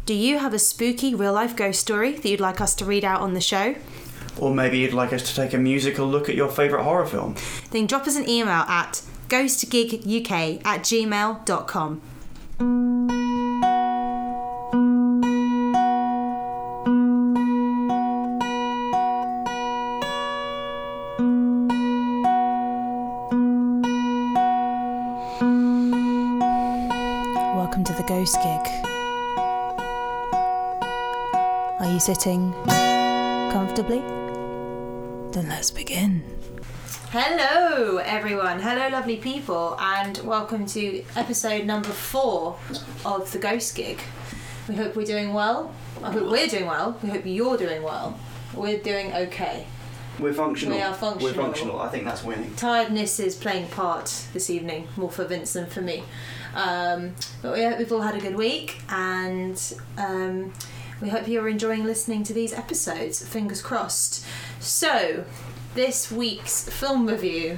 Do you have a spooky real-life ghost story that you'd like us to read out on the show? Or maybe you'd like us to take a musical look at your favourite horror film? Then drop us an email at ghostgiguk@gmail.com. Welcome to the Ghost Gig. Are you sitting comfortably? Then let's begin. Hello everyone, hello lovely people, and welcome to episode number 4 of the Ghost Gig. We hope we're doing well. I hope we're doing well. We hope you're doing well. We're doing okay. We're functional. We are functional. We're functional. I think that's winning. Tiredness is playing part this evening, more for Vince than for me. But we hope we've all had a good week, and we hope you're enjoying listening to these episodes. Fingers crossed. So, this week's film review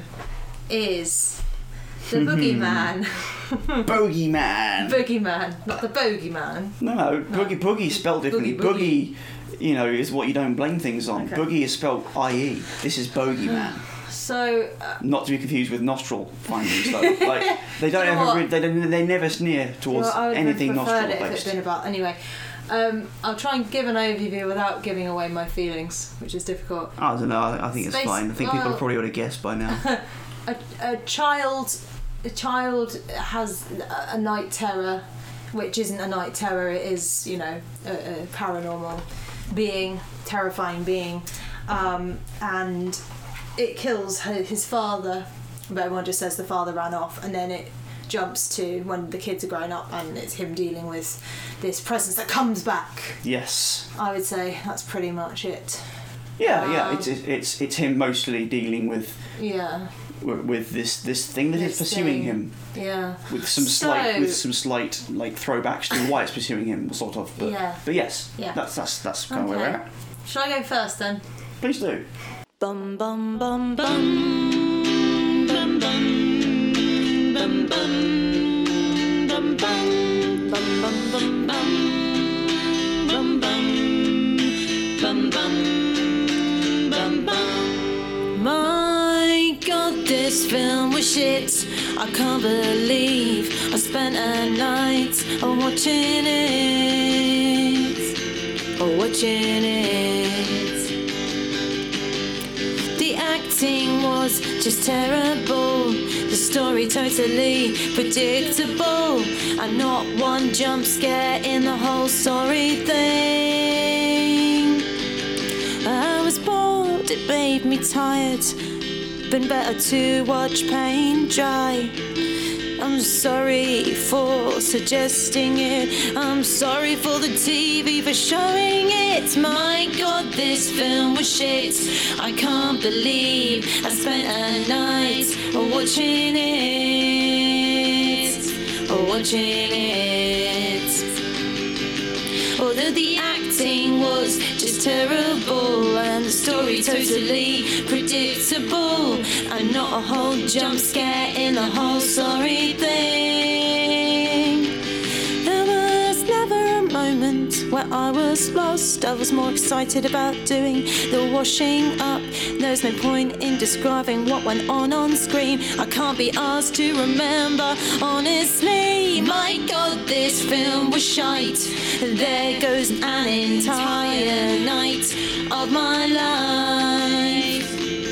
is The Boogeyman. Bogeyman. Boogeyman, not the Bogeyman. No, boogie spelled differently. Boogie. Boogie, is what you don't blame things on. Okay. Boogie is spelled I-E. This is Bogeyman. So, Not to be confused with nostril findings, though. Like they don't You know ever, what? they never sneer towards I would anything have preferred nostril it if based. it'd been about. Anyway, I'll try and give an overview without giving away my feelings, which is difficult. I don't know. I think it's Space- fine. I think people have probably already guessed by now. A child has a night terror, which isn't a night terror. It is, a paranormal being, terrifying being, and it kills his father. But everyone just says the father ran off, and then it jumps to when the kids are growing up, and it's him dealing with this presence that comes back. Yes. I would say that's pretty much it. Yeah. It's him mostly dealing with Yeah. this thing that is This pursuing thing. him. Yeah. With some slight like throwbacks to why it's pursuing him, sort of. But, Yeah. But yes. Yeah. That's kind of where we're at. Shall I go first then? Please do. Bum bum bum bum bum bum bum bum bum bum bum bum bum bum bum bum bum bum bum. My God, this film was shit. I can't believe I spent a night watching it. The acting was just terrible. The story totally predictable. And not one jump scare in the whole sorry thing. I was bored, it made me tired. Been better to watch paint dry. I'm sorry for suggesting it. I'm sorry for the TV for showing it. My God, this film was shit. I can't believe I spent a night watching it. Although the acting was just terrible and the story totally predictable, and not a whole jump scare in the whole sorry thing. There was never a moment where I was lost. I was more excited about doing the washing up. There's no point in describing what went on screen. I can't be asked to remember, honestly. My God, this film was shite. There goes an entire night of my life.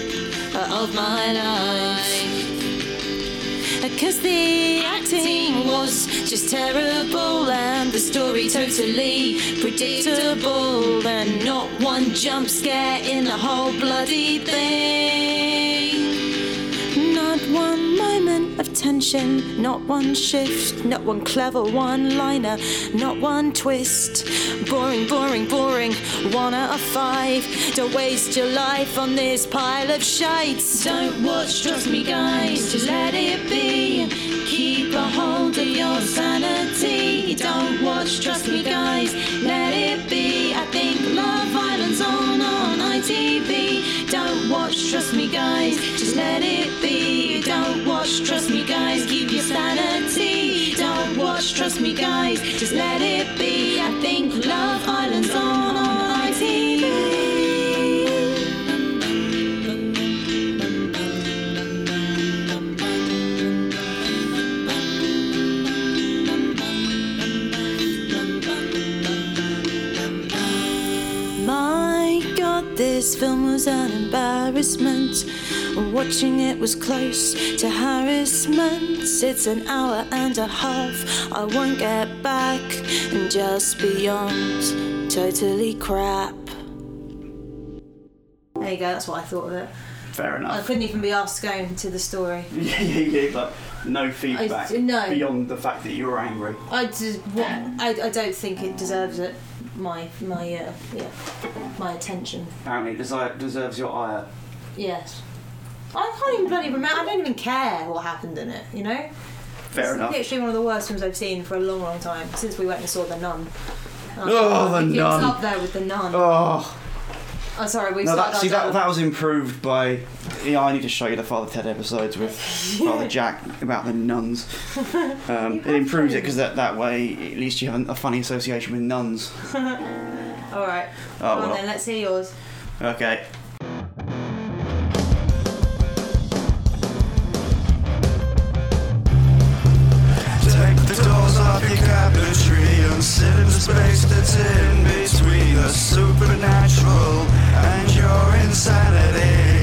Because the acting was just terrible and the story totally predictable, and not one jump scare in the whole bloody thing. Not one moment of tension, not one shift, not one clever one-liner, not one twist. Boring, 1 out of 5. Don't waste your life on this pile of shite. Don't watch, trust me guys, just let it be. Keep a hold of your sanity. Don't watch, trust me guys, let it be. I think Love Island's on ITV. Don't watch, trust me guys, just let it be. Don't watch, trust me guys, keep your sanity. Don't watch, trust me guys, just let it be. I think this film was an embarrassment. Watching it was close to harassment. It's an hour and a half, I won't get back, and just beyond totally crap. There you go, that's what I thought of it. Fair enough. I couldn't even be asked to go into the story. Yeah, but no feedback no. beyond the fact that you were angry. I don't think it deserves it. My attention. Apparently, it deserves your ire. Yes. I can't even bloody remember. I don't even care what happened in it. You know. Fair enough. It's literally one of the worst films I've seen for a long, long time since we went and saw The Nun. The Nun. It's up there with The Nun. Oh. Oh, sorry, we've that was improved by. Yeah, I need to show you the Father Ted episodes with Father Jack about the nuns. It improves it because that way at least you have a funny association with nuns. Alright. Oh, well. Then, let's hear yours. Okay. Take the doors off your cabinetry and sit in the space that's in between the supernatural and your insanity.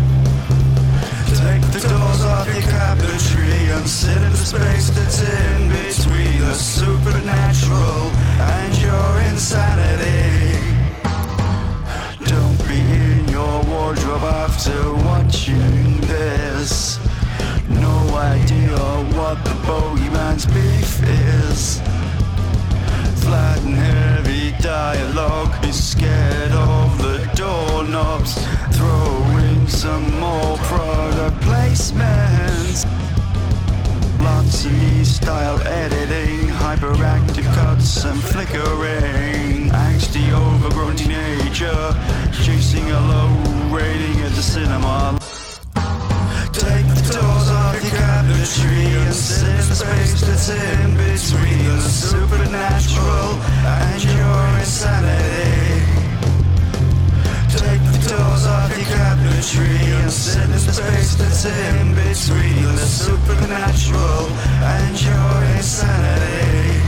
Take the doors off your cabinetry and sit in the space that's in between the supernatural and your insanity. Don't be in your wardrobe after watching this. No idea what the bogeyman's beef is. Flat and heavy dialogue, be scared of the doorknobs. Throw in some more product placements. Lots of E-style editing, hyperactive cuts and flickering. Angsty overgrown teenager chasing a low rating at the cinema. Take the doors off your cabinetry and sit in the space that's in between the supernatural and your insanity. Take the doors off your cabinetry and sit in the space that's in between the supernatural and your insanity.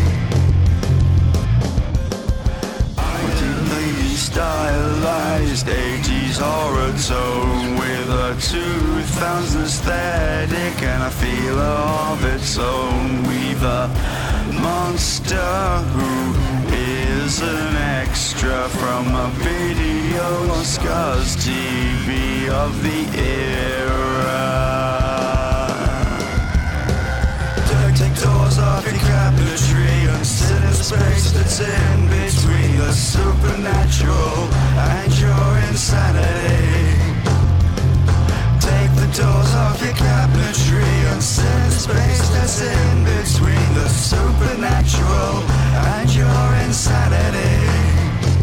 Stylized 80s horror tone with a 2000s aesthetic and a feel of its own. We've a monster who is an extra from a video on Scuzz TV of the era. Take doors off your cabinetry and sit in the space that's in between the supernatural and your insanity. Take the doors off your cabinetry and sit in the space that's in between the supernatural and your insanity.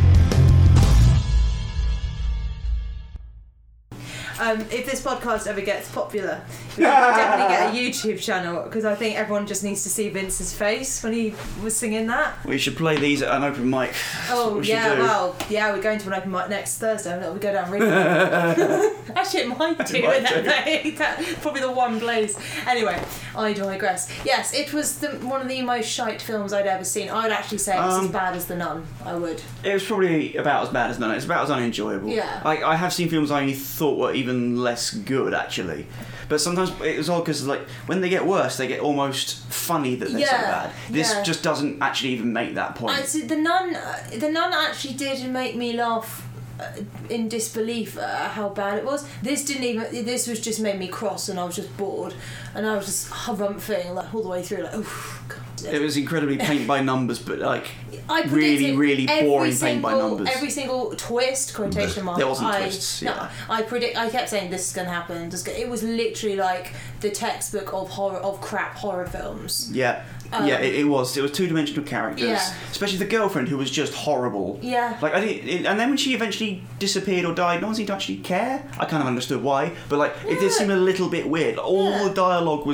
If this podcast ever gets popular, we should definitely get a YouTube channel, because I think everyone just needs to see Vince's face when he was singing that. We should play these at an open mic. Oh yeah, well, yeah, we're going to an open mic next Thursday, and we go down really. Actually, it might do. That's probably the one place. Anyway, I digress. Yes, it was one of the most shite films I'd ever seen. I'd actually say it was as bad as The Nun. I would. It was probably about as bad as Nun. It's about as unenjoyable. Yeah. I have seen films I only thought were even less good, actually. But sometimes it was odd because, like, when they get worse, they get almost funny that they're so bad. This just doesn't actually even make that point. The Nun actually did make me laugh in disbelief at how bad it was. This was just made me cross, and I was just bored, and I was just harumphing like all the way through, like, oh God. It was incredibly paint by numbers, but like really boring paint by numbers. Every single twist, quotation mark. There wasn't twists. Yeah. I kept saying this is going to happen. It was literally like the textbook of crap horror films. Yeah. It was two-dimensional characters, especially the girlfriend who was just horrible. Yeah. Like and then when she eventually disappeared or died, no one seemed to actually care. I kind of understood why, but like it did seem a little bit weird. All the dialogue was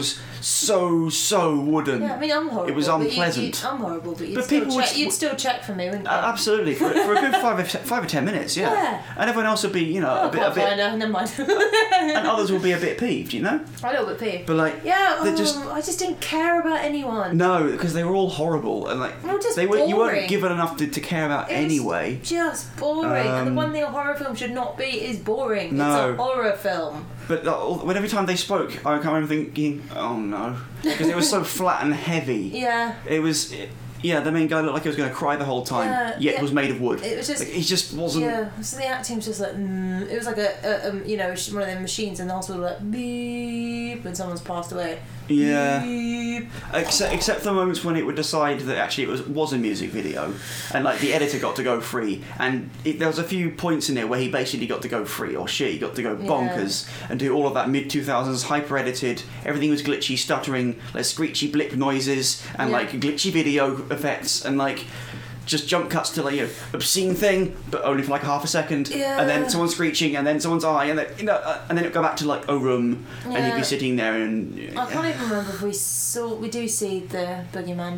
so wooden. Yeah, I mean, I'm horrible. It was unpleasant. I'm horrible, but But people would- you'd still check for me, wouldn't you? Absolutely, for a good 5 or 10 minutes, yeah. And everyone else would be, you know, a bit, never mind. and others will be a bit peeved, you know. A little bit peeved. But like, I just didn't care about anyone. No, because they were all horrible and like just you weren't boring. given enough to care about It was anyway. just boring. And the one thing a horror film should not be is boring. No. It's a horror film. But when every time they spoke, I can't remember thinking, oh no, because it was so flat and heavy. Yeah. It was. Yeah, the main guy looked like he was going to cry the whole time, yet was made of wood. It was just... Like, he just wasn't... Yeah, so the acting was just like... It was like one of them machines in the hospital, like, beep, when someone's passed away. Yeah. Beep. Except the moments when it would decide that actually it was a music video, and like the editor got to go free, and there was a few points in there where he basically got to go free, or she got to go bonkers, and do all of that mid-2000s hyper-edited, everything was glitchy, stuttering, like screechy blip noises, and like glitchy video effects, and like just jump cuts to like obscene thing, but only for like half a second, and then someone screeching, and then someone's eye, and then and then it'd go back to like a room, and he'd be sitting there, and I can't even remember if we do see the boogeyman.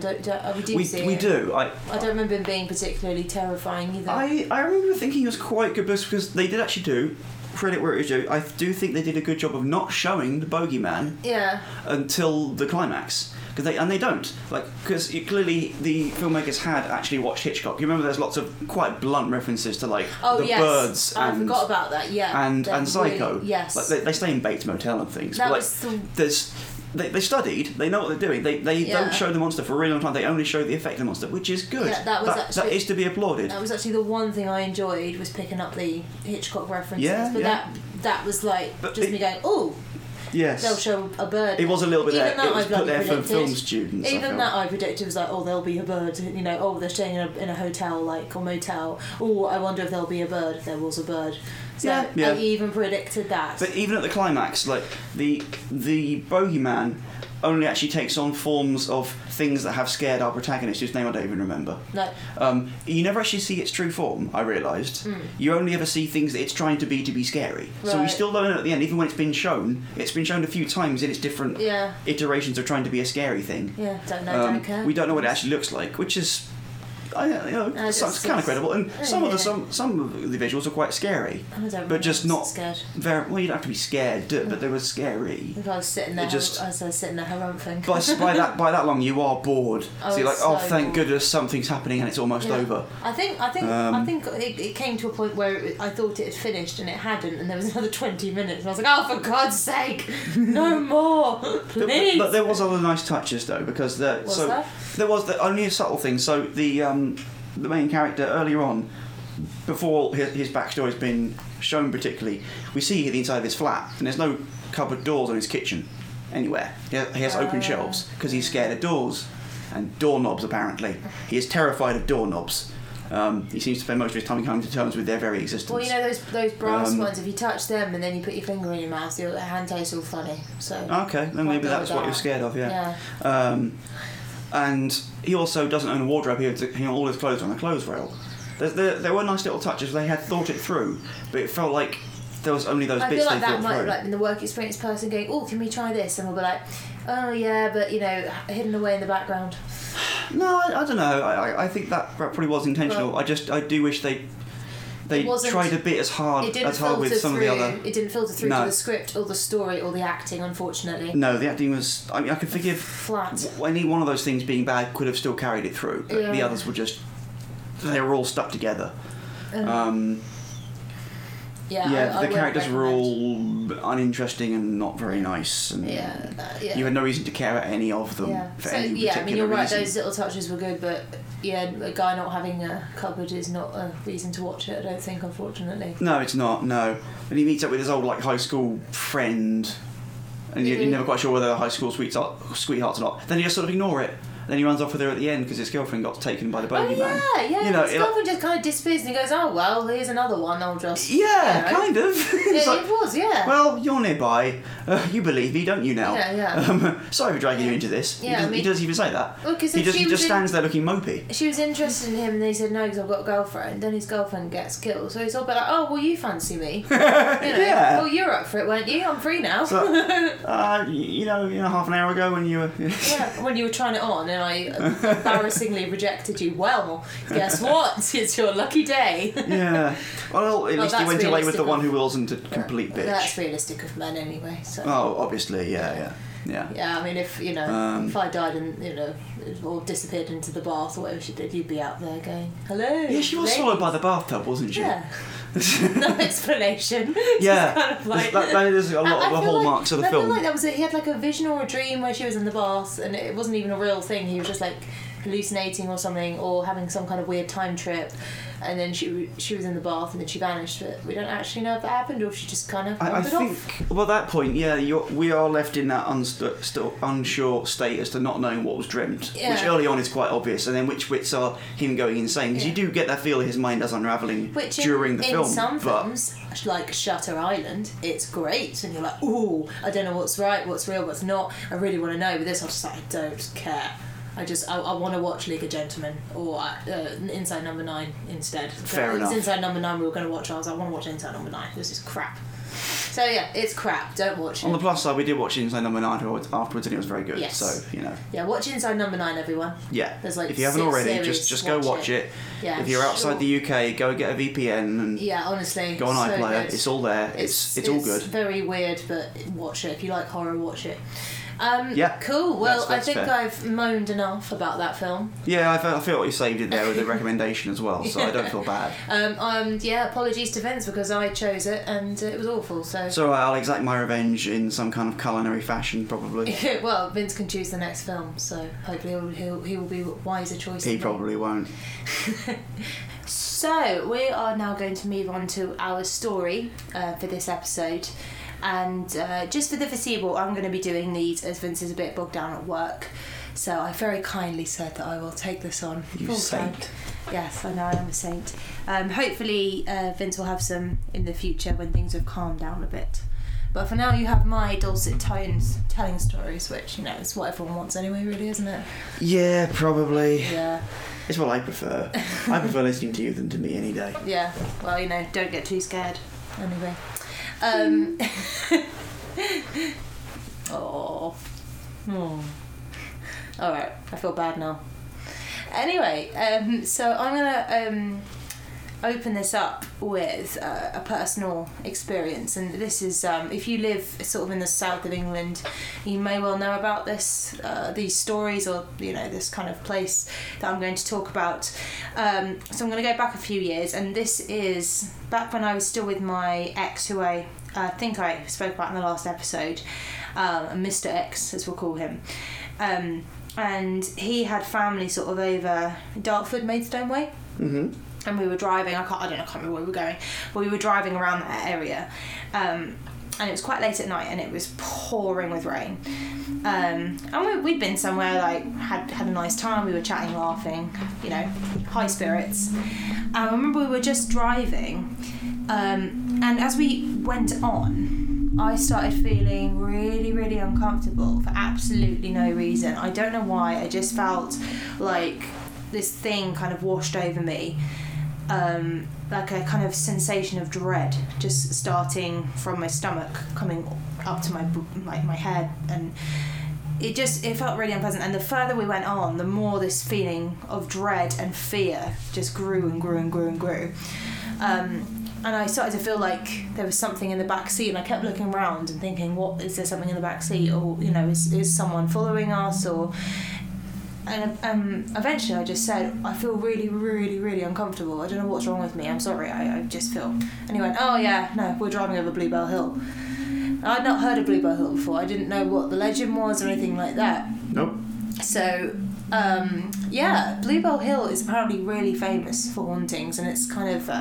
We do. I don't remember him being particularly terrifying either. I remember thinking it was quite good because they did actually do. Credit where it is due. I do think they did a good job of not showing the bogeyman until the climax. They don't, like, because clearly the filmmakers had actually watched Hitchcock. You remember there's lots of quite blunt references to like birds and I forgot about that. Yeah, and Psycho. Really, yes, like they stay in Bates Motel and things. That but, was there's. They studied. They know what they're doing. They don't show the monster for a really long time. They only show the effect of the monster, which is good. Yeah, that is to be applauded. That was actually the one thing I enjoyed, was picking up the Hitchcock references. Yeah, but that was like me going, oh. Yes. They'll show a bird. It was a little bit there. That it was put there for predicted. film students. Even that I predicted was like, oh, there'll be a bird. You know, oh, they're staying in a hotel, like, or motel. Oh, I wonder if there'll be a bird. There was a bird. So I even predicted that. But even at the climax, like the bogeyman only actually takes on forms of things that have scared our protagonist, whose name I don't even remember. No. You never actually see its true form, I realised. You only ever see things that it's trying to be scary. Right. So we still don't know at the end, even when it's been shown a few times in its different iterations of trying to be a scary thing. Yeah, don't care. We don't know what it actually looks like, which is... it's kind of credible, and some of the visuals are quite scary, but just not scared. Very well. You don't have to be scared, but they were scary. If I was sitting there, sitting there harumping. By that long, you are bored. So you're like, thank bored. goodness something's happening and it's almost over. I think it came to a point where I thought it had finished and it hadn't, and there was another 20 minutes, and I was like, oh, for God's sake, no more, please. But there was other nice touches though, because there was only a subtle thing. So the main character earlier on, before his backstory has been shown particularly, we see the inside of his flat, and there's no cupboard doors on his kitchen anywhere. He has open shelves because he's scared of doors and doorknobs. Apparently, he is terrified of doorknobs. He seems to spend most of his time coming to terms with their very existence. Well, you know those brass ones. If you touch them and then you put your finger in your mouth, your hand tastes all funny. So okay, then maybe that's what you're scared of. Yeah. And he also doesn't own a wardrobe. He all his clothes are on a clothes rail. There were nice little touches. They had thought it through, but it felt like there was only those bits they thought through. I feel like that might be like the work experience person going, oh, can we try this? And we'll be like, oh yeah, but hidden away in the background. No, I don't know. I think that probably was intentional. Well, I do wish they tried a bit as hard with some of the other... It didn't filter through to the script or the story or the acting, unfortunately. No, the acting was... I mean, I could forgive... Flat. Any one of those things being bad could have still carried it through, but the others were just... They were all stuck together. The characters were all uninteresting and not very nice, and you had no reason to care about any of them for any particular I mean, you're right, reason. those little touches were good, but a guy not having a cupboard is not a reason to watch it, I don't think, unfortunately. No, it's not, no. And he meets up with his old high school friend, and you're never quite sure whether they're high school sweethearts or not. Then you just sort of ignore it. Then he runs off with her at the end because his girlfriend got taken by the bogeyman. Yeah. You know, His girlfriend just kind of disappears and he goes, oh, well, here's another one, I'll just... Yeah, kind of. It's It was, yeah. Well, you're nearby. You believe me, don't you now? Yeah. Sorry for dragging you into this. Yeah, he doesn't even say that. Well, 'cause he if just, she he was just stands there looking mopey. She was interested in him and then he said, no, because I've got a girlfriend. Then his girlfriend gets killed. So he's all about like, oh, well, you fancy me. Yeah. Well, you're up for it, weren't you? I'm free now. So, half an hour ago when you were... Yeah, when you were trying it on and I embarrassingly rejected you. Well, guess what? It's your lucky day. Yeah. Well, at least he went away with the realistic one who wasn't a complete bitch. That's realistic of men anyway. So. Oh, obviously, yeah. Yeah, I mean, if if I died and or disappeared into the bath or whatever she did, you'd be out there going, "Hello." Yeah, she was swallowed by the bathtub, wasn't she? Yeah. No explanation. Yeah. Just kind of like, that is a lot of the hallmarks of the film. I feel like that was it. He had like a vision or a dream where she was in the bath, and it wasn't even a real thing. He was just like hallucinating or something, or having some kind of weird time trip. And then she was in the bath and then she vanished, but we don't actually know if that happened or if she just kind of I think, off. Well, at that point, we are left in that still unsure state as to not knowing what was dreamt, which early on is quite obvious, and then which bits are him going insane, because you do get that feel his mind is unravelling during the film. In some films, like Shutter Island, it's great, and you're like, ooh, I don't know what's right, what's real, what's not, I really want to know, but this I was just like, I don't care. I want to watch League of Gentlemen or Inside Number 9 instead. Fair enough. It was Inside Number 9 we were going to watch. I was like, I want to watch Inside Number 9. This is crap. So yeah, it's crap. Don't watch it. On the plus side, we did watch Inside Number 9 afterwards, and it was very good. Yes. So Yeah, watch Inside Number 9, everyone. Yeah. There's like if you haven't 6 already, series, just go watch it. Yeah. If you're outside the UK, go get a VPN and honestly, go on so iPlayer. good. It's all there. It's all good. It's very weird, but watch it. If you like horror, watch it. Yeah. Cool. Well, that's I think fair. I've moaned enough about that film. Yeah, I feel like you saved it there with the recommendation as well, so I don't feel bad. Apologies to Vince because I chose it and it was awful. So. So I'll exact my revenge in some kind of culinary fashion, probably. Well, Vince can choose the next film, so hopefully he will be a wiser choice. He probably won't. So we are now going to move on to our story for this episode. And just for the foreseeable, I'm going to be doing these as Vince is a bit bogged down at work. So I very kindly said that I will take this on You full saint. time. Yes, I know I am a saint. Hopefully Vince will have some in the future when things have calmed down a bit. But for now, you have my dulcet tones telling stories, which, is what everyone wants anyway, really, isn't it? Yeah, probably. Yeah. It's what I prefer. I prefer listening to you than to me any day. Yeah. Well, don't get too scared. Anyway. Oh. Alright, I feel bad now. Anyway, so I'm gonna open this up with a personal experience, and this is if you live sort of in the south of England, you may well know about this these stories, or this kind of place that I'm going to talk about. So I'm going to go back a few years, and this is back when I was still with my ex, who I think I spoke about in the last episode, Mr. X as we'll call him. And he had family sort of over Dartford, Maidstone way. Mm-hmm. And we were driving, I can't remember where we were going, but we were driving around that area. And it was quite late at night and it was pouring with rain. And we'd been somewhere, had a nice time, we were chatting, laughing, high spirits. And I remember we were just driving, and as we went on, I started feeling really, really uncomfortable for absolutely no reason. I don't know why, I just felt like this thing kind of washed over me. Like a kind of sensation of dread just starting from my stomach coming up to my head, and it felt really unpleasant. And the further we went on, the more this feeling of dread and fear just grew and grew and grew and grew. And I started to feel like there was something in the back seat, and I kept looking around and thinking, what is there something in the back seat, or is someone following us, or. And eventually I just said, I feel really, really, really uncomfortable. I don't know what's wrong with me. I'm sorry. I just feel. And he went, oh yeah, no, we're driving over Bluebell Hill. I'd not heard of Bluebell Hill before. I didn't know what the legend was or anything like that. Nope. So, Bluebell Hill is apparently really famous for hauntings, and it's kind of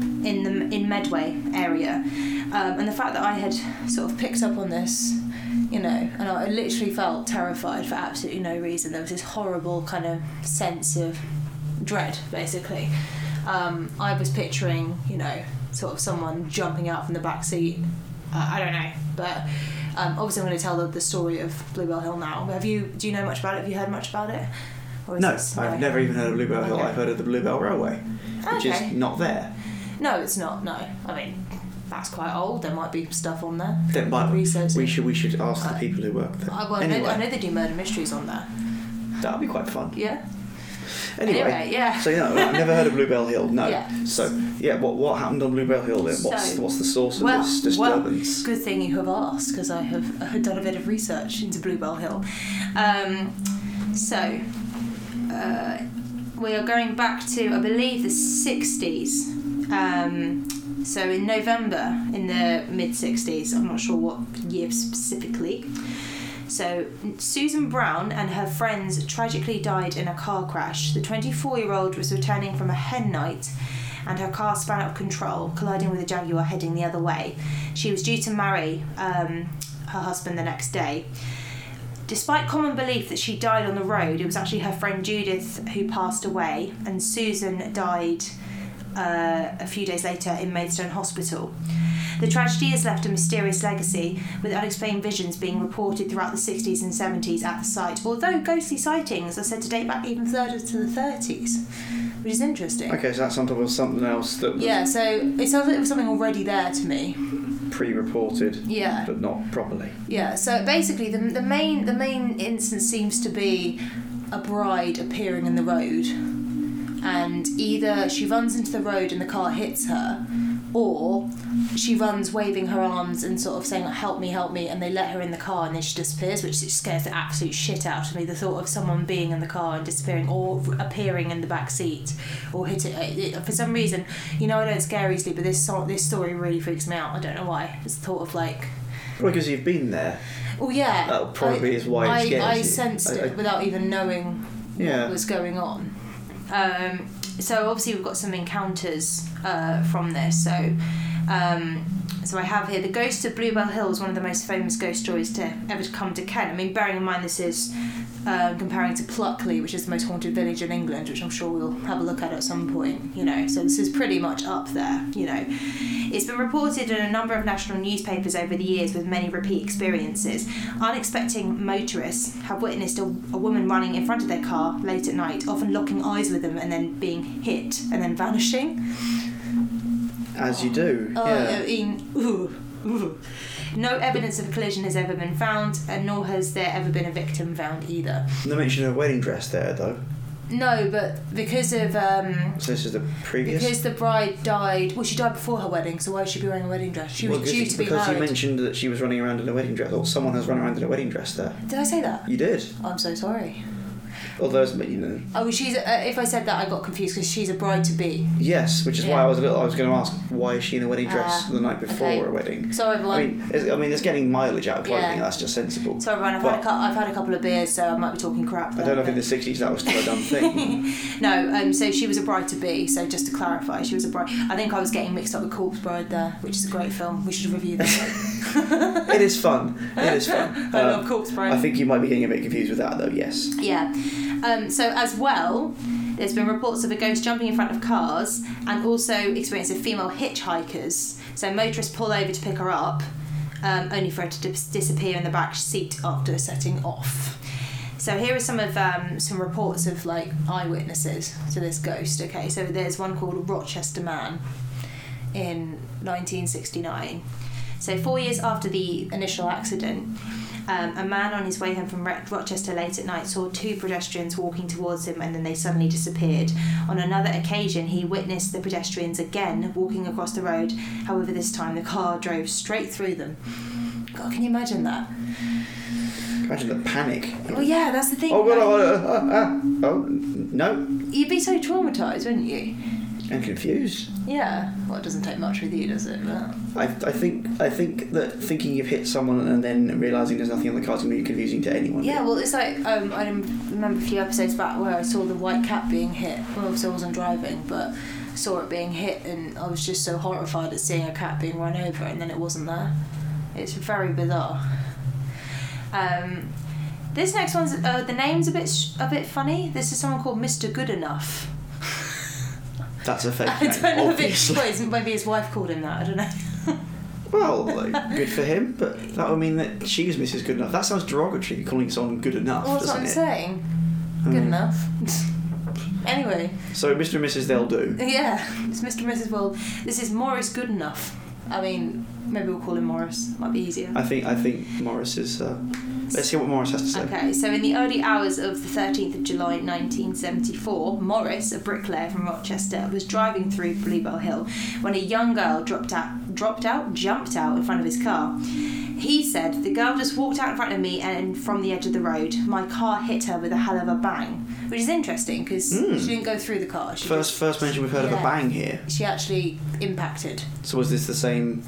in Medway area. And the fact that I had sort of picked up on this you know, and I literally felt terrified for absolutely no reason. There was this horrible kind of sense of dread, basically. I was picturing, you know, sort of someone jumping out from the back seat. I don't know, but obviously I'm going to tell the story of Bluebell Hill now. Do you know much about it? Have you heard much about it? Or is No, this, I've never even heard of Bluebell Hill. Okay. I've heard of the Bluebell Railway, which Okay. is not there. No, it's not. No, I mean that's quite old. There might be stuff on there. There might- Research. we should ask the people who work there. I know they do murder mysteries on there. That'd be quite fun. Yeah. Anyway, yeah. So yeah, I've never heard of Bluebell Hill. No. Yeah. So yeah, what happened on Bluebell Hill then? What's the source of this disturbance? Good thing you have asked, because I have done a bit of research into Bluebell Hill. We are going back to, I believe, the 60s. So in November, in the mid-60s, I'm not sure what year specifically. So Susan Brown and her friends tragically died in a car crash. The 24-year-old was returning from a hen night and her car spun out of control, colliding with a Jaguar heading the other way. She was due to marry her husband the next day. Despite common belief that she died on the road, it was actually her friend Judith who passed away, and Susan died a few days later in Maidstone Hospital. The tragedy has left a mysterious legacy, with unexplained visions being reported throughout the 60s and 70s at the site, although ghostly sightings are said to date back even further to the 30s, which is interesting. Okay, so that's on top of something else that was Yeah, so it sounds like it was something already there to me. pre-reported, Yeah. but not properly. Yeah, so basically the main instance seems to be a bride appearing in the road, and either she runs into the road and the car hits her, or she runs waving her arms and sort of saying like, help me, and they let her in the car and then she disappears, which scares the absolute shit out of me. The thought of someone being in the car and disappearing, or appearing in the back seat, or hitting it, for some reason, you know, I don't scare easily, but this story really freaks me out. I don't know why. It's the thought of like, Probably because you've been there. well, yeah, That probably is why it scares I you. sensed it without even knowing Yeah. what was going on. So obviously we've got some encounters from this. So I have here the ghost of Bluebell Hill is one of the most famous ghost stories to ever come to Kent. I mean, bearing in mind this is comparing to Pluckley, which is the most haunted village in England, which I'm sure we'll have a look at some point, you know, so this is pretty much up there, you know. It's been reported in a number of national newspapers over the years with many repeat experiences. Unexpected motorists have witnessed a woman running in front of their car late at night, often locking eyes with them and then being hit and then vanishing. As you do. Yeah. I mean, ooh. No evidence of a collision has ever been found, and nor has there ever been a victim found either. No mention of a wedding dress there, though. No, but because of So this is the previous. because the bride died. Well, she died before her wedding, so why would she be wearing a wedding dress? She was due to be because married. you mentioned that she was running around in a wedding dress, or someone has run around in a wedding dress there. Did I say that? You did. I'm so sorry. Although, you know. Oh, she's. If I said that, I got confused because she's a bride to be. Yes, which is why Yeah. I was going to ask, why is she in a wedding dress the night before okay. a wedding? Sorry, everyone. I mean, it's getting mileage out of clothing. Yeah. That's just sensible. Sorry, everyone. But I've had a couple of beers, so I might be talking crap. I don't know if in the 60s that was still a done thing. No, so she was a bride to be. So just to clarify, she was a bride. I think I was getting mixed up with Corpse Bride there, which is a great film. We should review that. It is fun. It is fun. I love Corpse Bride. I think you might be getting a bit confused with that, though. Yes. Yeah. So as well, there's been reports of a ghost jumping in front of cars, and also experience of female hitchhikers. So motorists pull over to pick her up, only for her to disappear in the back seat after setting off. So here are some of some reports of like eyewitnesses to this ghost. Okay, so there's one called Rochester Man in 1969. So 4 years after the initial accident, a man on his way home from Rochester late at night saw two pedestrians walking towards him, and then they suddenly disappeared. On another occasion, he witnessed the pedestrians again walking across the road. However, this time the car drove straight through them. God, can you imagine that? Imagine the panic. Well, yeah, that's the thing. Oh, like, God, oh, no. you'd be so traumatised, wouldn't you? And confused. Yeah. Well, it doesn't take much with you, does it? But... I think that thinking you've hit someone and then realising there's nothing on the car is going to be confusing to anyone. Yeah, well, it's like I remember a few episodes back where I saw the white cat being hit. Well, obviously I wasn't driving, but saw it being hit, and I was just so horrified at seeing a cat being run over, and then it wasn't there. It's very bizarre. This next one's the name's a bit funny. This is someone called Mr. Goodenough. That's a fake I name, don't know obviously. maybe his wife called him that. I don't know. Well, good for him, but that would mean that she's Mrs. Goodenough. That sounds derogatory, calling someone good enough, Well, that's what doesn't I'm it? saying. Good enough. Anyway. So, Mr. and Mrs. they'll do. Yeah, it's Mr. and Mrs. World. This is Morris Goodenough. I mean, maybe we'll call him Morris. Might be easier. I think Morris is... let's hear what Morris has to say. Okay, so in the early hours of the 13th of July 1974, Morris, a bricklayer from Rochester, was driving through Bluebell Hill when a young girl jumped out in front of his car. He said, "The girl just walked out in front of me and from the edge of the road. My car hit her with a hell of a bang," which is interesting because she didn't go through the car. She First mention we've heard of a bang here. She actually impacted. So was this the same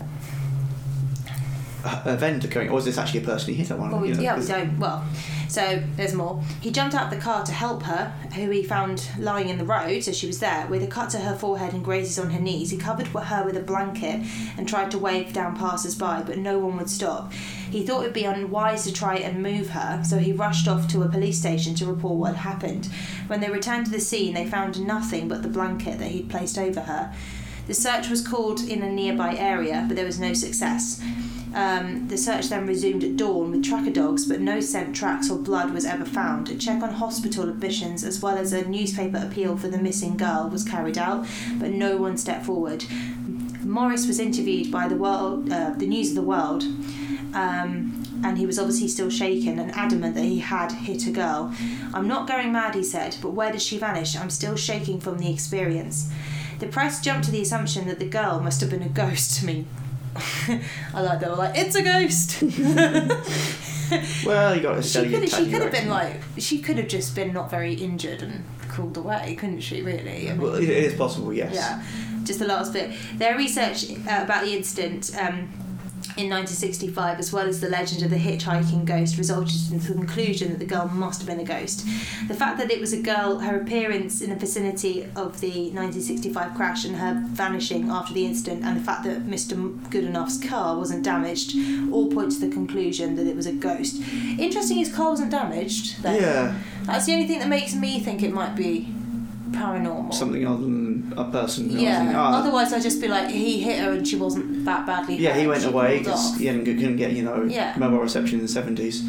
event occurring, or was this actually a person he hit at one? Well, we don't. Well, so there's more. He jumped out of the car to help her, who he found lying in the road, so she was there, with a cut to her forehead and grazes on her knees. He covered her with a blanket and tried to wave down passers-by, but no one would stop. He thought it would be unwise to try and move her, so he rushed off to a police station to report what had happened. When they returned to the scene, they found nothing but the blanket that he'd placed over her. The search was called in a nearby area, but there was no success. The search then resumed at dawn with tracker dogs, but no scent tracks or blood was ever found. A check on hospital admissions as well as a newspaper appeal for the missing girl was carried out, but no one stepped forward. Morris was interviewed by the News of the World, and he was obviously still shaken and adamant that he had hit a girl. "I'm not going mad," he said, "but where did she vanish? I'm still shaking from the experience." The press jumped to the assumption that the girl must have been a ghost. I mean, I like that. They were like, "It's a ghost." Well, you got to sell your She could have been like, she could have just been not very injured and crawled away, couldn't she? Really? I mean, Well, it is possible, yes. yeah. Just the last bit. Their research about the incident in 1965, as well as the legend of the hitchhiking ghost, resulted in the conclusion that the girl must have been a ghost. The fact that it was a girl, her appearance in the vicinity of the 1965 crash and her vanishing after the incident, and the fact that Mr. Goodenough's car wasn't damaged, all point to the conclusion that it was a ghost. Interesting, his car wasn't damaged then. Yeah. That's the only thing that makes me think it might be paranormal. Something other than a person. Yeah. Otherwise, I'd just be like, he hit her and she wasn't that badly hurt. Yeah, he went She away pulled because off. he couldn't get, Yeah. mobile reception in the 70s.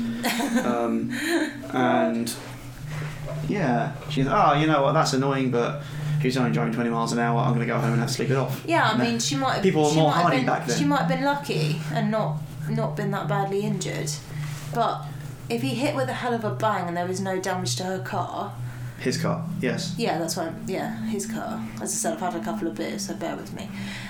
And yeah, she's you know what, that's annoying, but he's only driving 20 miles an hour. I'm going to go home and have to sleep it off. Yeah, I mean, she might have. People were she more might have hardy been, back then. She might have been lucky and not been that badly injured. But if he hit with a hell of a bang and there was no damage to her car. His car, yes. Yeah, that's why. Yeah, his car. As I said, I've had a couple of beers, so bear with me.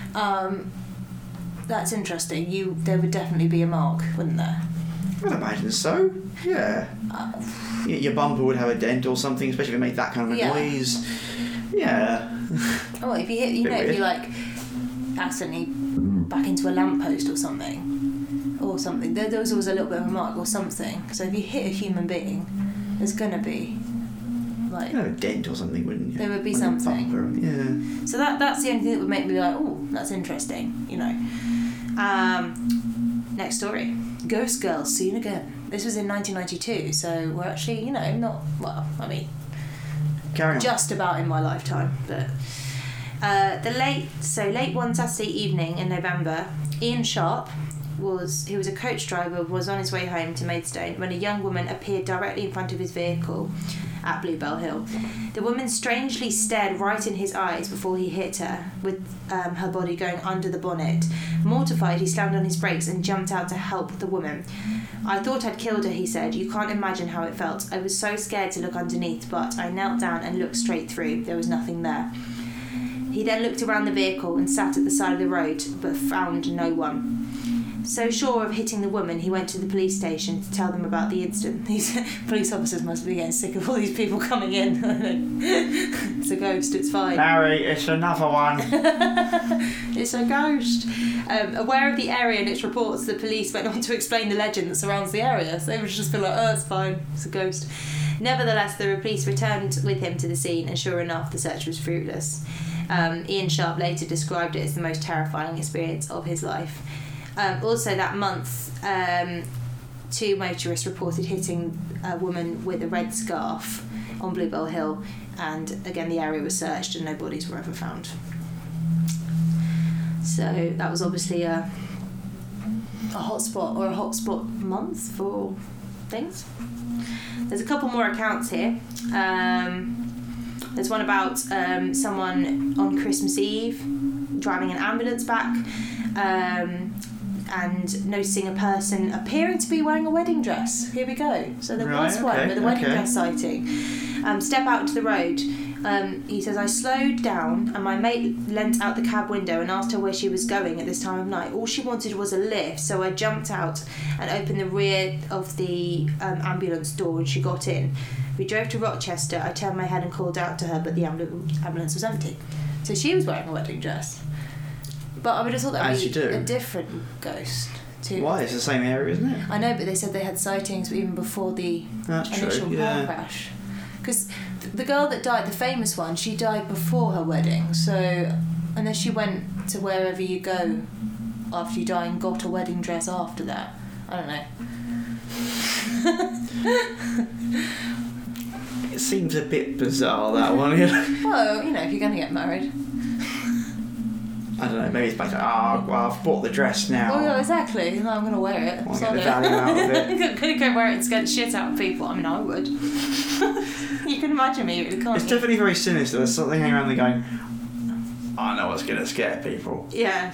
That's interesting. There would definitely be a mark, wouldn't there? I'd imagine so. Yeah. Your bumper would have a dent or something, especially if it made that kind of a noise. Yeah. Oh, if you hit, if you like accidentally back into a lamppost or something. There was always a little bit of a mark or something. So if you hit a human being, there's gonna be like a dent or something, wouldn't you? There would be Like something. a bumper, yeah. So that's the only thing that would make me be like, oh, that's interesting, Next story. Ghost Girl Seen Again. This was in 1992, so we're actually, not, well, I mean, Carry on. just about in my lifetime, but late one Saturday evening in November, Ian Sharp was a coach driver, was on his way home to Maidstone when a young woman appeared directly in front of his vehicle at Bluebell Hill. The woman strangely stared right in his eyes before he hit her, with her body going under the bonnet. Mortified, he slammed on his brakes and jumped out to help the woman. "I thought I'd killed her," he said. "You can't imagine how it felt. I was so scared to look underneath, but I knelt down and looked straight through. There was nothing there." He then looked around the vehicle and sat at the side of the road, but found no one. So sure of hitting the woman, he went to the police station to tell them about the incident. These police officers must be getting sick of all these people coming in. It's a ghost, it's fine. Harry, it's another one. It's a ghost. Aware of the area and its reports, the police went on to explain the legend that surrounds the area. So they would just be like, oh, it's fine, it's a ghost. Nevertheless, the police returned with him to the scene, and sure enough, the search was fruitless. Ian Sharp later described it as the most terrifying experience of his life. Also that month, 2 motorists reported hitting a woman with a red scarf on Bluebell Hill, and again the area was searched and no bodies were ever found. So that was obviously a hotspot, or a hotspot month for things. There's a couple more accounts here. There's one about someone on Christmas Eve driving an ambulance back and noticing a person appearing to be wearing a wedding dress. Here we go. So there was one with a wedding dress sighting. Step out to the road. He says, I slowed down and my mate leant out the cab window and asked her where she was going at this time of night. All she wanted was a lift, so I jumped out and opened the rear of the ambulance door and she got in. We drove to Rochester. I turned my head and called out to her, but the ambulance was empty. So she was wearing a wedding dress. But I would have thought that would be a different ghost. Why? It's the same area, isn't it? I know, but they said they had sightings even before the initial car crash. Because the girl that died, the famous one, she died before her wedding. So unless she went to wherever you go after you die and got a wedding dress after that, I don't know. It seems a bit bizarre, that one. Well, if you're going to get married. I don't know, maybe it's back to, I've bought the dress now. Oh, yeah, exactly. No, I'm going to wear it. I'll get the value out of it. I'm going to go wear it and scare the shit out of people. I mean, I would. You can imagine me, can't you? It's definitely very sinister. There's something hanging around there going, I know what's going to scare people. Yeah.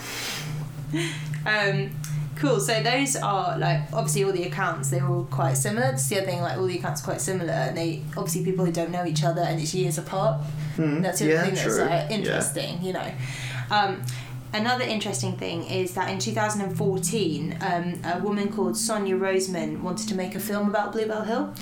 Cool, so those are, obviously all the accounts, they're all quite similar. That's the other thing, all the accounts are quite similar, and they, obviously people who don't know each other and it's years apart. That's the other thing that's interesting, Another interesting thing is that in 2014, a woman called Sonia Roseman wanted to make a film about Bluebell Hill.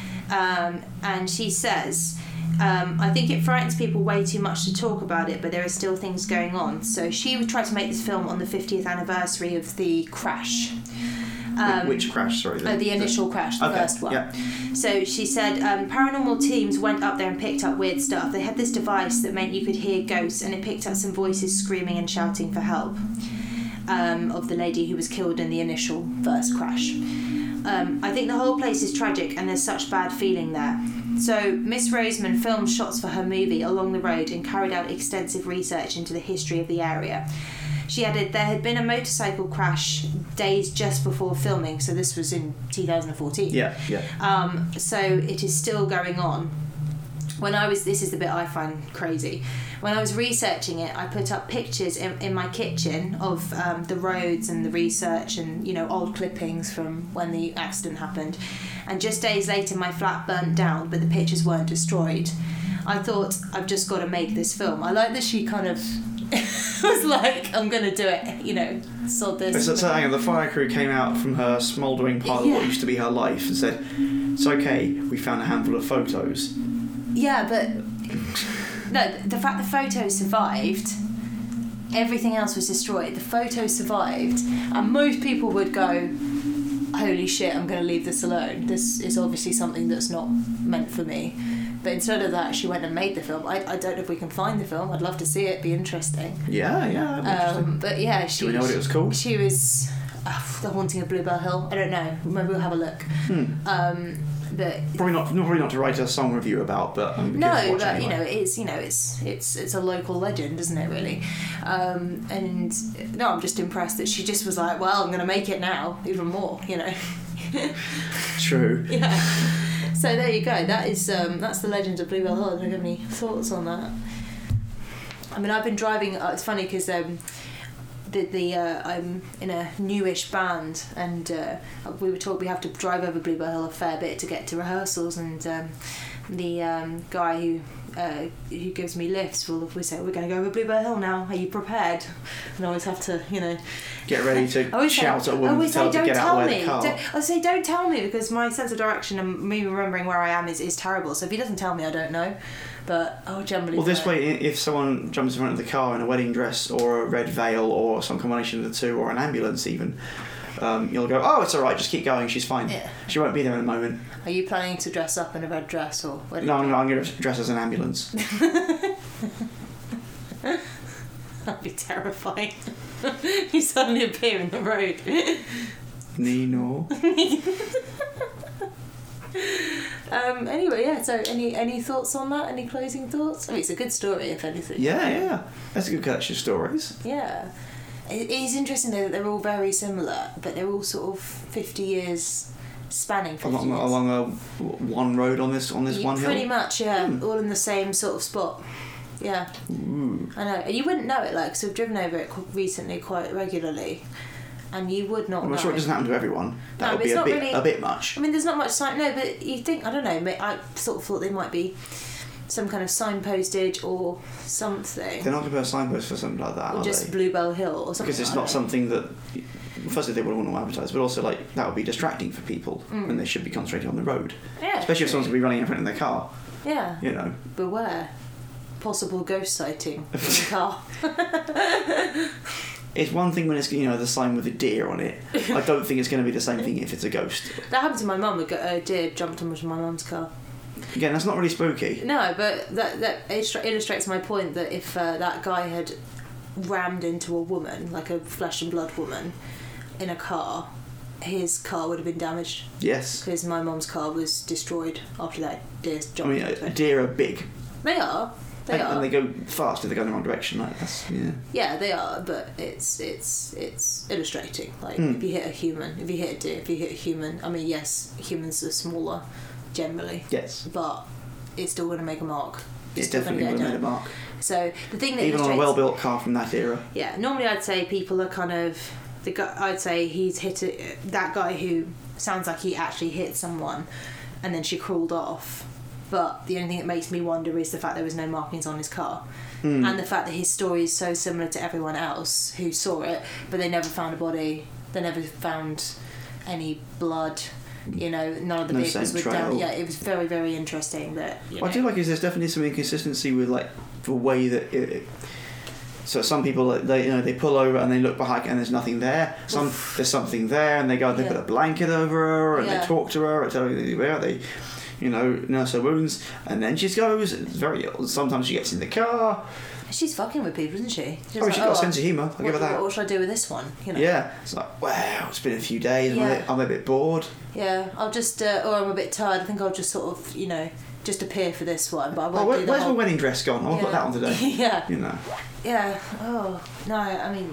And she says, I think it frightens people way too much to talk about it, but there are still things going on. So she would try to make this film on the 50th anniversary of the crash. Which crash, sorry? The initial crash, the first one. Yeah. So she said paranormal teams went up there and picked up weird stuff. They had this device that meant you could hear ghosts, and it picked up some voices screaming and shouting for help of the lady who was killed in the initial first crash. I think the whole place is tragic and there's such bad feeling there. So Miss Roseman filmed shots for her movie along the road and carried out extensive research into the history of the area. She added there had been a motorcycle crash days just before filming, so this was in 2014. Yeah. So it is still going on. This is the bit I find crazy. When I was researching it, I put up pictures in my kitchen of the roads and the research and, old clippings from when the accident happened. And just days later, my flat burnt down, but the pictures weren't destroyed. I thought, I've just got to make this film. I like that she kind of was like, I'm going to do it, sod this. So hang on, the fire crew came out from her smouldering pile of what used to be her life and said, it's okay, we found a handful of photos. Yeah, but no, the fact the photos survived, everything else was destroyed. The photos survived, and most people would go, holy shit, I'm going to leave this alone. This is obviously something that's not meant for me. But instead of that, she went and made the film. I don't know if we can find the film. I'd love to see it. It'd be interesting. Yeah, interesting. But yeah, do we know what it was called? She was The Haunting of Bluebell Hill. I don't know. Maybe we'll have a look. But probably not to write a song review about, but no, but anyway. it's a local legend, isn't it? Really, and no, I'm just impressed that she just was like, well, I'm going to make it now, even more, True. Yeah. So there you go. That is that's the legend of Bluebell Hill. I don't know if you have any thoughts on that. I mean, I've been driving. It's funny because I'm in a newish band, and we were told we have to drive over Bluebell Hill a fair bit to get to rehearsals, and the guy who gives me lifts will always say, we're going to go over Bluebell Hill now, are you prepared? And I always have to get ready to shout at a woman to tell her to get out of the car. I say don't tell me, because my sense of direction and me remembering where I am is terrible, so if he doesn't tell me I don't know. But I'll generally. Well, this way, if someone jumps in front of the car in a wedding dress or a red veil or some combination of the two, or an ambulance even, you'll go, oh, it's all right, just keep going, she's fine. Yeah. She won't be there in a moment. Are you planning to dress up in a red dress or wedding? No, I'm going to dress as an ambulance. That'd be terrifying. You suddenly appear in the road. Nino. Anyway, yeah. So, any thoughts on that? Any closing thoughts? I mean, it's a good story, if anything. Yeah. That's a good collection of stories. Yeah. It is interesting though that they're all very similar, but they're all sort of 50 years spanning 50 years. Along one road on this one hill? Pretty much, yeah. All in the same sort of spot. Yeah. Ooh. I know. And you wouldn't know it, like, so I've driven over it recently quite regularly, and you would not know. I'm sure it doesn't happen to everyone. That would be a bit much. I mean, there's not much sign. No, but you think, I don't know, I sort of thought there might be some kind of signpostage or something. They're not going to put a signpost for something like that, or are just they? Bluebell Hill or something. Because it's not something that... Firstly, they wouldn't want to advertise, but also, like, that would be distracting for people when they should be concentrating on the road. Yeah. Especially if someone's going to be running in front of their car. Yeah. You know. Beware. Possible ghost sighting in the car. It's one thing when it's, you know, the sign with a deer on it. I don't think it's going to be the same thing if it's a ghost. That happened to my mum. A deer jumped onto my mum's car. Again, that's not really spooky. No, but that illustrates my point that if that guy had rammed into a woman, like a flesh and blood woman, in a car, his car would have been damaged. Yes. Because my mum's car was destroyed after that deer jumped. I mean, deer are big. They are. And they go fast if they go in the wrong direction. Like that's Yeah, they are, but it's illustrating. Like if you hit a human, if you hit a deer, if you hit a human. I mean, yes, humans are smaller generally. Yes. But it's still going to make a mark. It's definitely going to make a mark. So the thing that even on a well-built car from that era. Yeah, normally I'd say people are kind of the guy. I'd say he's hit that guy who sounds like he actually hit someone, and then she crawled off. But the only thing that makes me wonder is the fact there was no markings on his car. And the fact that his story is so similar to everyone else who saw it, but they never found a body, they never found any blood, you know, none of the vehicles were down. Yeah, it was very, very interesting that, you know. What I do like is there's definitely some inconsistency with, like, the way that so some people, they pull over and they look behind and there's nothing there. There's something there and they put a blanket over her and they talk to her and tell her where they... You know, nurse her wounds, and then she goes. Sometimes she gets in the car. She's fucking with people, isn't she? She's got a sense of humour. I'll give her that. What should I do with this one? You know? Yeah, it's like, wow, it's been a few days. I'm a bit bored. Yeah, I'll just, or I'm a bit tired. I think I'll just sort of, you know, just appear for this one. But I won't do the where's my wedding dress gone? I'll put that on today. Yeah. You know. Yeah. Oh no, I mean,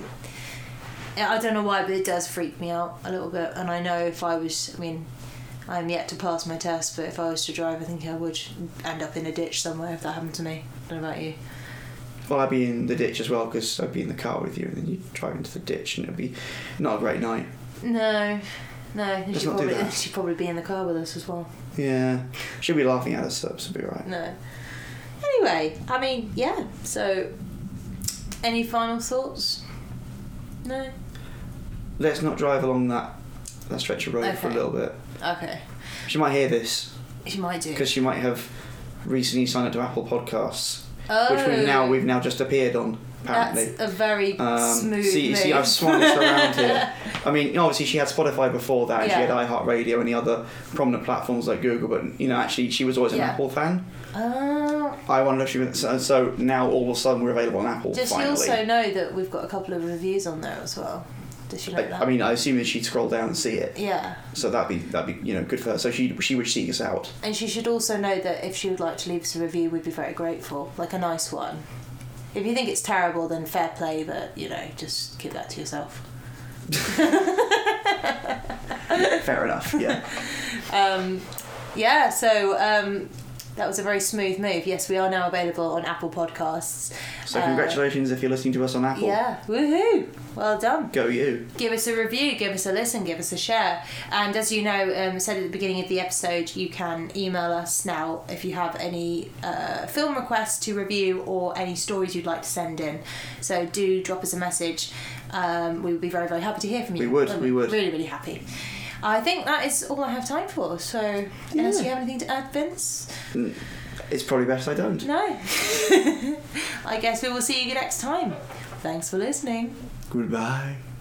I don't know why, but it does freak me out a little bit. And I know if I was, I mean, I'm yet to pass my test, but if I was to drive, I think I would end up in a ditch somewhere if that happened to me. I don't know about you. Well, I'd be in the ditch as well, because I'd be in the car with you, and then you'd drive into the ditch, and it'd be not a great night. No. She'd probably be in the car with us as well. Yeah. She'll be laughing at us, so it'll be alright. No. Anyway, I mean, yeah, so any final thoughts? No? Let's not drive along that stretch of road for a little bit. Okay. She might hear this. She might do. Because she might have recently signed up to Apple Podcasts, which Oh. we've now just appeared on. Apparently, that's a very smooth move. See, I've swung this around here. I mean, obviously she had Spotify before that, and she had iHeartRadio and the other prominent platforms like Google, but you know, actually she was always an Apple fan. Oh. I wonder if she was, so now all of a sudden we're available on Apple. Does finally. she also know that we've got a couple of reviews on there as well? Does she know that? I mean, I assume that she'd scroll down and see it. Yeah. So that'd be good for her. So she would seek us out. And she should also know that if she would like to leave us a review, we'd be very grateful, like a nice one. If you think it's terrible, then fair play, but you know, just keep that to yourself. Fair enough. Yeah. So that was a very smooth move. Yes, we are now available on Apple Podcasts. So congratulations if you're listening to us on Apple. Yeah, woohoo! Well done. Go you. Give us a review, give us a listen, give us a share. And as you know, said at the beginning of the episode, you can email us now if you have any film requests to review or any stories you'd like to send in. So do drop us a message. We would be very, very happy to hear from you. We would. Really, really happy. I think that is all I have time for. So, unless you have anything to add, Vince? It's probably best I don't. No. I guess we will see you next time. Thanks for listening. Goodbye.